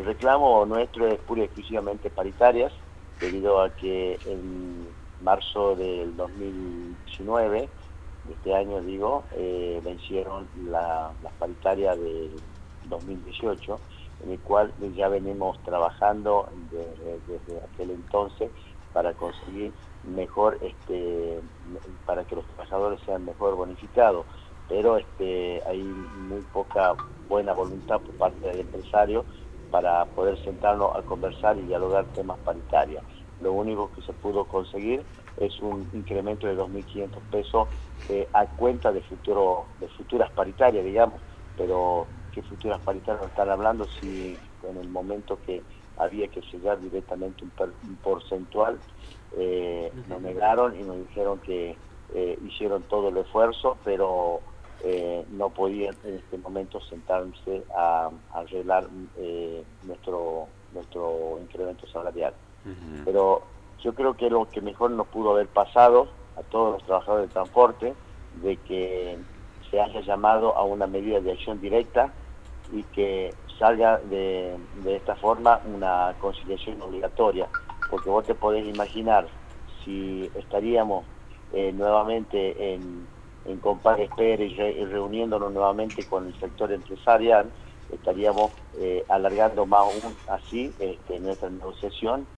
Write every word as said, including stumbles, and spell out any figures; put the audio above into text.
el reclamo nuestro es pura y exclusivamente paritarias, debido a que en marzo del dos mil diecinueve, de este año digo, eh, vencieron la, las paritarias de dos mil dieciocho, en el cual ya venimos trabajando desde, desde aquel entonces para conseguir mejor, este, para que los trabajadores sean mejor bonificados, pero este, hay muy poca buena voluntad por parte del empresario para poder sentarnos a conversar y dialogar temas paritarios. Lo único que se pudo conseguir es un incremento de dos mil quinientos pesos eh, a cuenta de, futuro, de futuras paritarias, digamos, pero ¿qué futuras paritarias nos están hablando si en el momento que había que sellar directamente un, per, un porcentual, eh, nos negaron y nos dijeron que eh, hicieron todo el esfuerzo, pero eh, no podían en este momento sentarse a, a arreglar eh, nuestro, nuestro incremento salarial. Uh-huh. Pero yo creo que lo que mejor nos pudo haber pasado a todos los trabajadores del transporte, de que se haya llamado a una medida de acción directa y que salga de, de esta forma una conciliación obligatoria, porque vos te podés imaginar si estaríamos eh, nuevamente en, en compás de espera y, re, y reuniéndonos nuevamente con el sector empresarial, estaríamos eh, alargando más aún así este, nuestra negociación